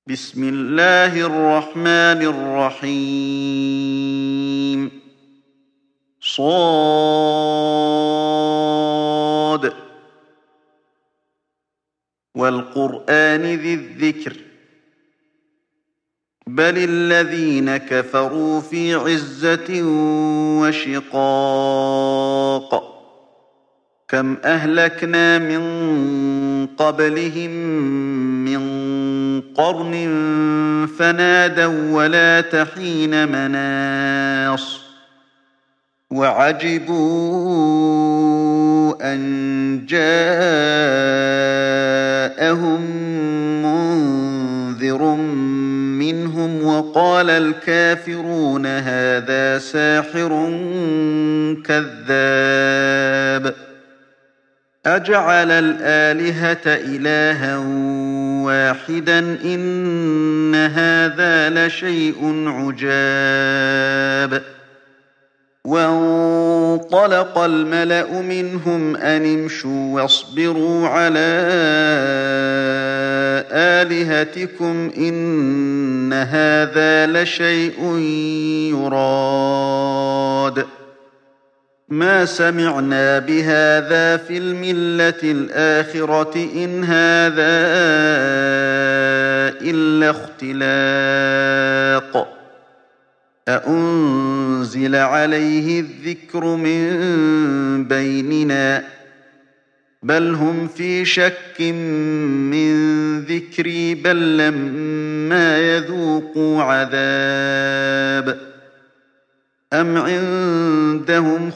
بسم الله الرحمن الرحيم صاد والقرآن ذي الذكر بل الذين كفروا في عزة وشقاق كم أهلكنا من قبلهم من قرن فنادوا ولا تحين مناص وعجبوا أن جاءهم منذر منهم وقال الكافرون هذا ساحر كذاب أجعل الآلهة إلها واحدا إن هذا لشيء عجاب وانطلق الملأ منهم أن امشوا واصبروا على آلهتكم إن هذا لشيء يراد ما سمعنا بهذا في الملة الآخرة إن هذا إلا اختلاق أأنزل عليه الذكر من بيننا بل هم في شك من ذكري بل لما يذوقوا عذاب أم عندهم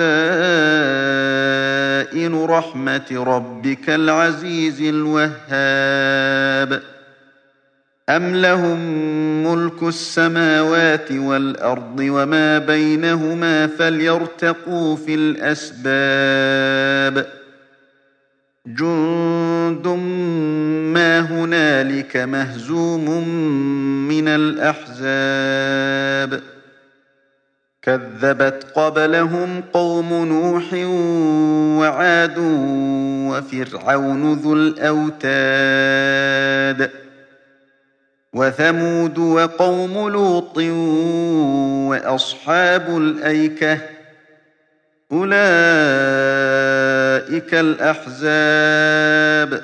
خزائن رحمة ربك العزيز الوهاب أم لهم ملك السماوات والأرض وما بينهما فليرتقوا في الأسباب جند ما هنالك مهزوم من الأحزاب كذبت قبلهم قوم نوح وعاد وفرعون ذو الأوتاد وثمود وقوم لوط وأصحاب الأيكة أولئك الأحزاب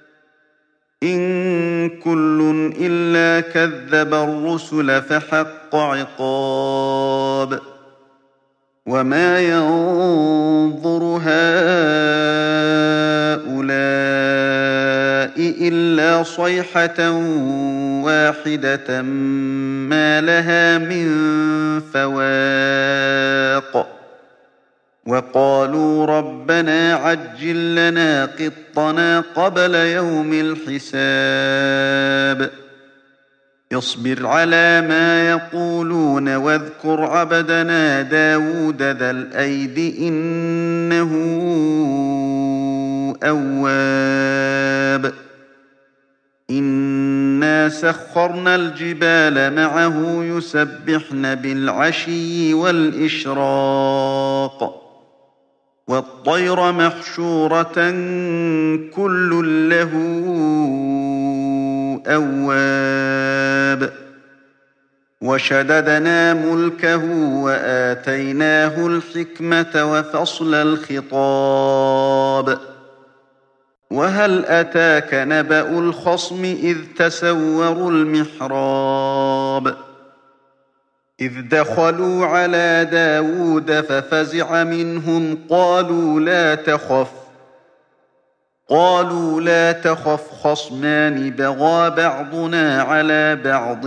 إن كل إلا كذب الرسل فحق عقاب وما ينظر هؤلاء إلا صيحة واحدة ما لها من فواق وقالوا ربنا عجل لنا قطنا قبل يوم الحساب اصبر على ما يقولون واذكر عبدنا داود ذا الأيد إنه أواب إنا سخرنا الجبال معه يسبحن بالعشي والإشراق والطير محشورة كل له أواب وشددنا ملكه وآتيناه الحكمة وفصل الخطاب وهل أتاك نبأ الخصم إذ تسوروا المحراب إذ دخلوا على داود ففزع منهم قالوا لا تخف خصمان بغى بعضنا على بعض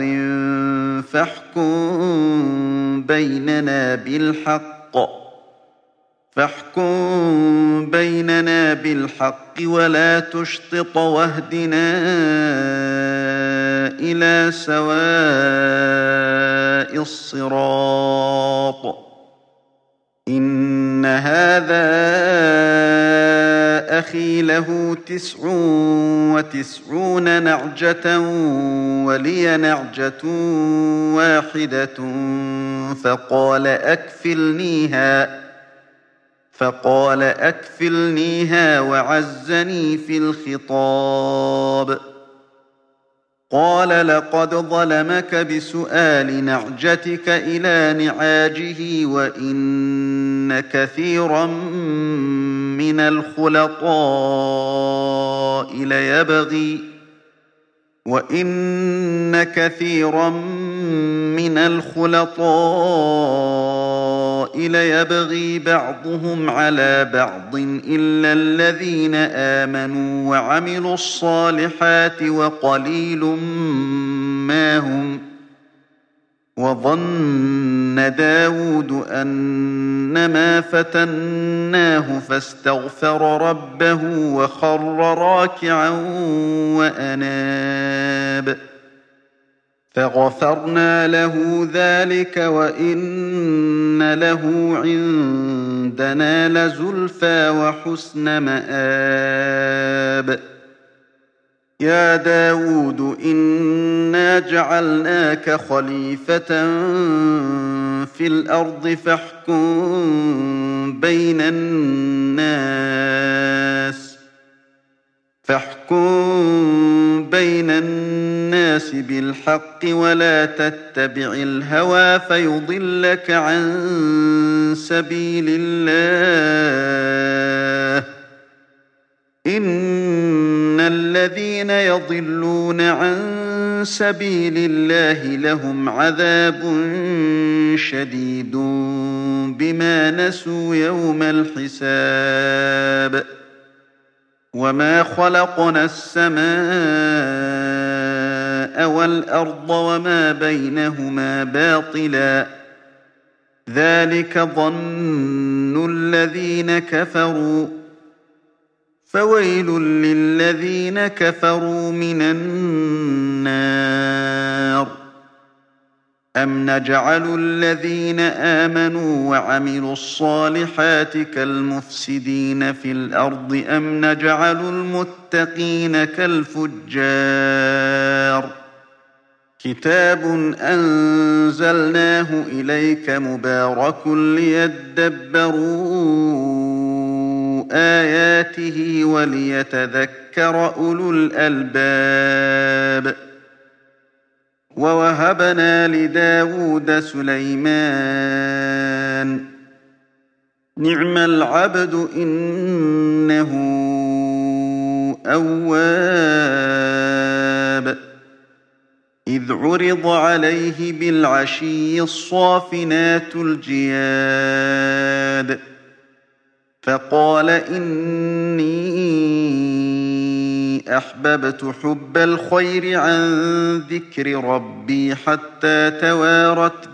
فاحكم بيننا بالحق ولا تشطط واهدنا إلى سواء الصراط إن هذا أخي له 99 نعجة ولي نعجة واحدة فقال أكفلنيها وعزني في الخطاب قال لقد ظلمك بسؤال نعجتك إلى نعاجه وإن كثيرا من الخلطاء ليبغي بعضهم على بعض إلا الذين آمنوا وعملوا الصالحات وقليل ما هم. وظن داود أنما فتناه فاستغفر ربه وخر راكعا وأناب فغفرنا له ذلك وإن له عندنا لزلفى وحسن مآب. يا داود إنا جعلناك خليفة في الأرض فاحكم بين الناس بالحق ولا تتبع الهوى فيضلك عن سبيل الله. إن الذين يضلون عن سبيل الله لهم عذاب شديد بما نسوا يوم الحساب. وما خلقنا السماء والأرض وما بينهما باطلا ذلك ظن الذين كفروا فويل للذين كفروا من النار. أم نجعل الذين آمنوا وعملوا الصالحات كالمفسدين في الأرض أم نجعل المتقين كالفجار. كتاب أنزلناه إليك مبارك ليدبروا آياته وليتذكر أولو الألباب. ووهبنا لداود سليمان نعم العبد إنه أواب. إذ عرض عليه بالعشي الصافنات الجياد فقال إني أحببت حب الخير عن ذكر ربي حتى توارت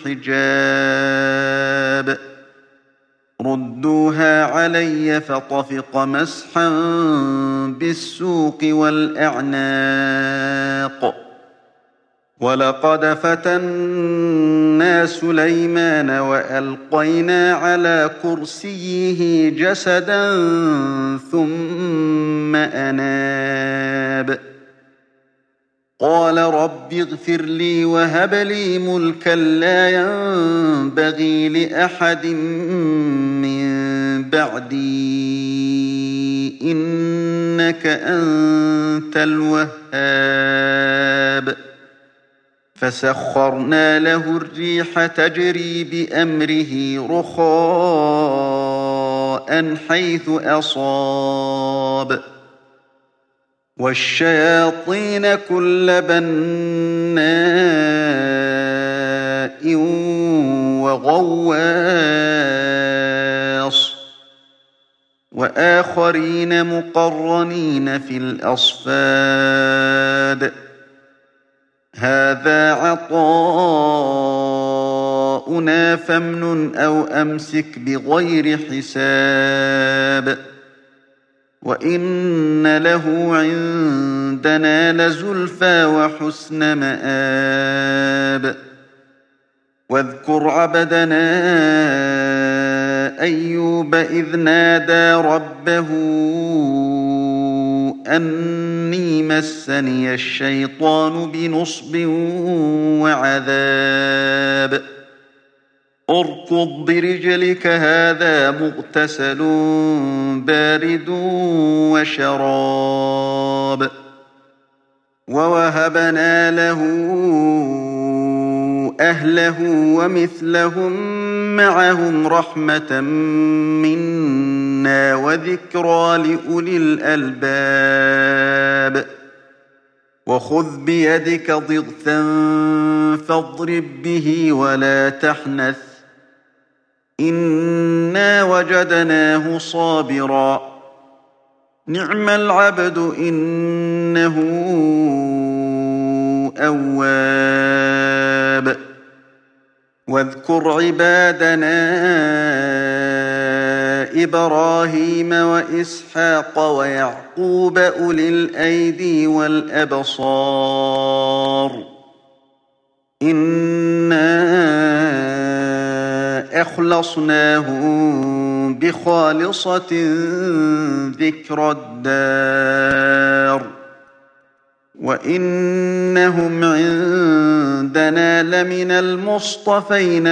بالحجاب. ردوها علي فطفق مسحا بالسوق والأعناق. ولقد فتنا سليمان وألقينا على كرسيه جسدا ثم أناب. قال رب اغفر لي وهب لي ملكا لا ينبغي لأحد من بعدي إنك أنت الوهاب. فسخرنا له الريح تجري بأمره رخاء حيث أصاب والشياطين كل بناء وغواص وآخرين مقرنين في الأصفاد. هذا عطاؤنا فامنن أو أمسك بغير حساب. وإن له عندنا لزلفى وحسن مآب. واذكر عبدنا أيوب إذ نادى ربه أني مسني الشيطان بنصب وعذاب. اركض برجلك هذا مغتسل بارد وشراب. ووهبنا له أهله ومثلهم معهم رحمة منا وذكرى لأولي الألباب وخذ بيدك ضغثا فاضرب به ولا تحنث إنا وجدناه صابرا نعم العبد إنه أواب واذكر عبادنا إبراهيم وإسحاق ويعقوب أولي الأيدي والأبصار إنا أخلصناهم بخالصة ذكر الدار وإنهم عندنا لمن المصطفين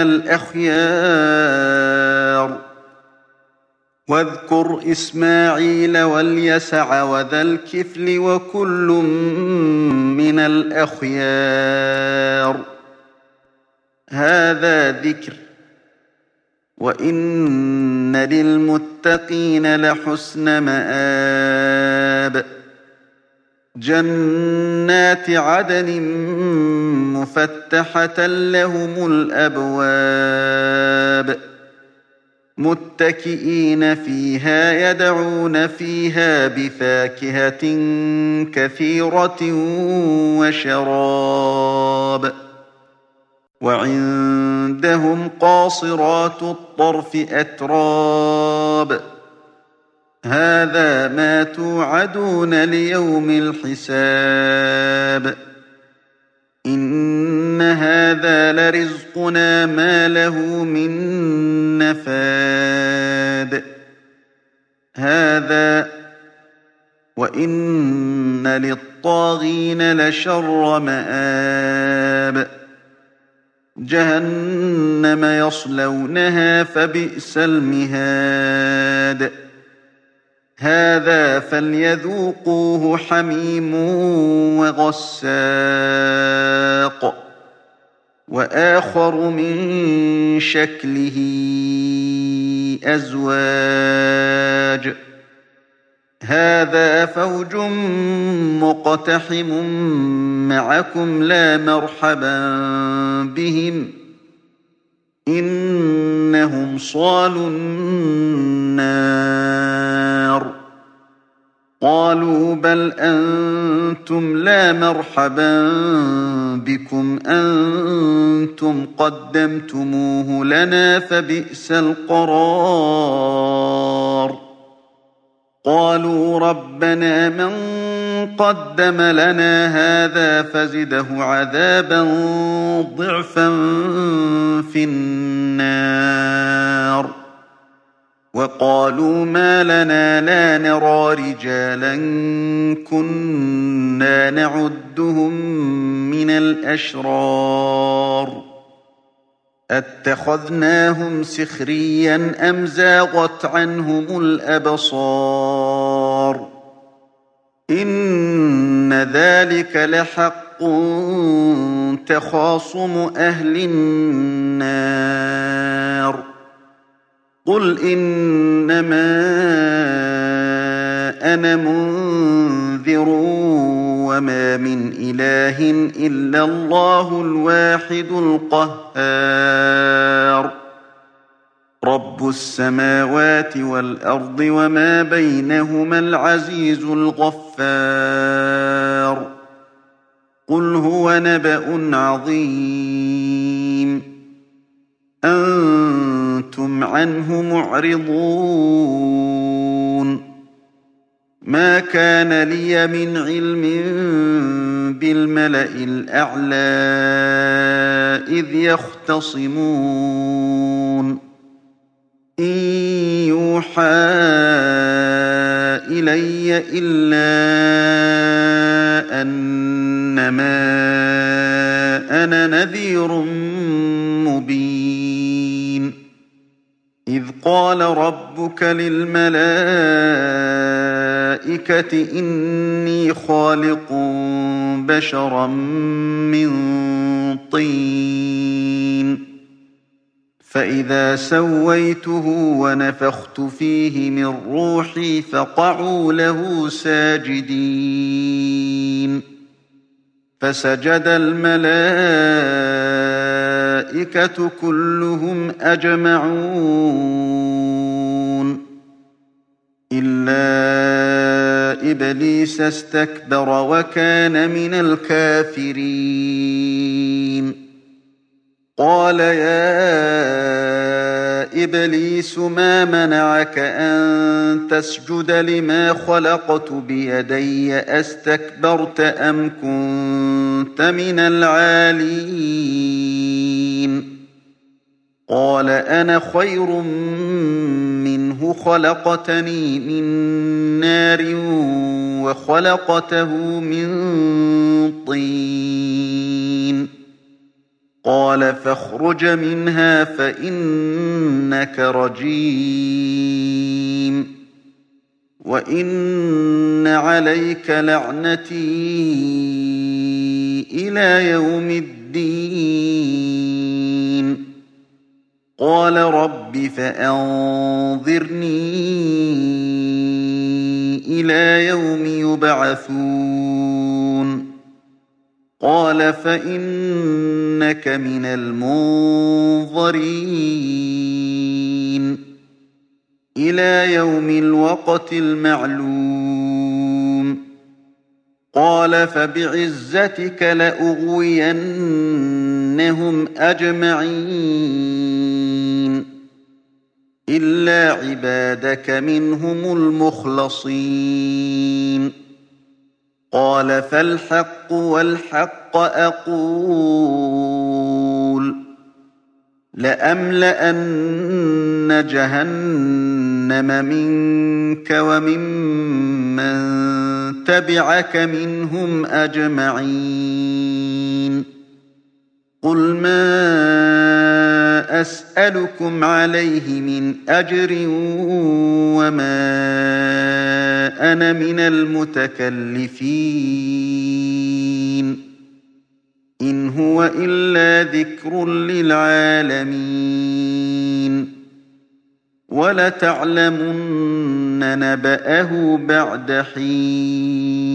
الأخيار واذكر إسماعيل واليسع وذا الكفل وكل من الأخيار هذا ذكر وإن للمتقين لحسن مآب جنات عدن مفتحة لهم الأبواب متكئين فيها يدعون فيها بفاكهة كثيرة وشراب وعندهم قاصرات الطرف أتراب هذا ما توعدون ليوم الحساب إن هذا لرزقنا ما له من نفاد هذا وإن للطاغين لشر مآب جهنم يصلونها فبئس المهاد هذا فليذوقوه حميم وغساق وآخر من شكله أزواج هذا فوج مقتحم معكم لا مرحبا بهم إنهم صالوا النار قالوا بل أنتم لا مرحبا بكم أنتم قدمتموه لنا فبئس القرار قالوا ربنا من قدم لنا هذا فزده عذابا ضعفا في النار وقالوا ما لنا لا نرى رجالا كنا نعدهم من الأشرار أتخذناهم سخريا أم زاغت عنهم الأبصار إن ذلك لحق تخاصم أهل النار قل إنما أنا منذر وما من إله إلا الله الواحد القهار رب السماوات والأرض وما بينهما العزيز الغفار قل هو نبأ عظيم أنتم عنه معرضون ما كان لي من علم بالملأ الأعلى إذ يختصمون إن يوحى إلي إلا أنما أنا نذير مبين إذ قال ربك للملائكة الْمَلَائِكَةِ إِنِّي خَالِقٌ بَشَرًا مِّن طِينٍ فَإِذَا سَوَّيْتُهُ وَنَفَخْتُ فِيهِ مِن رُّوحِي فَقَعُوا لَهُ سَاجِدِينَ فَسَجَدَ الْمَلَائِكَةُ كُلُّهُمْ أَجْمَعُونَ إِلَّا إِبْلِيسَ اسْتَكْبَرَ وَكَانَ مِنَ الْكَافِرِينَ قَالَ يَا إِبْلِيسُ مَا مَنَعَكَ أَن تَسْجُدَ لِمَا خَلَقْتُ بِيَدَيَّ أَسْتَكْبَرْتَ أَمْ كُنتَ مِنَ الْعَالِينَ قَالَ أَنَا خَيْرٌ مِّنْهُ خَلَقْتَنِي مِن نَّارٍ وَخَلَقْتَهُ مِن طِينٍ قَالَ فَاخْرُجْ مِنْهَا فَإِنَّكَ رَجِيمٌ وَإِنَّ عَلَيْكَ لَعْنَتِي إِلَىٰ يَوْمِ الدِّينِ قَالَ رَبِّ فَأَنظِرْنِي إِلَىٰ يَوْمِ يُبْعَثُونَ قَالَ فَإِنَّكَ مِنَ الْمُنظَرِينَ إِلَىٰ يَوْمِ الْوَقْتِ الْمَعْلُومِ قَالَ فَبِعِزَّتِكَ لَأُغْوِيَنَّهُمْ أَجْمَعِينَ إِلَّا عِبَادَكَ مِنْهُمُ الْمُخْلَصِينَ قَالَ فَالْحَقُّ وَالْحَقَّ أَقُولُ لَأَمْلَأَنَّ جَهَنَّمَ مِنكَ وَمِمَّن تَبِعَكَ مِنْهُمْ أَجْمَعِينَ قُلْ مَا أَسْأَلُكُمْ عَلَيْهِ مِنْ أَجْرٍ وَمَا أَنَا مِنَ الْمُتَكَلِّفِينَ إِنْ هُوَ إِلَّا ذِكْرٌ لِّلْعَالَمِينَ وَلَتَعْلَمُنَّ نَبَأَهُ بَعْدَ حِينٍ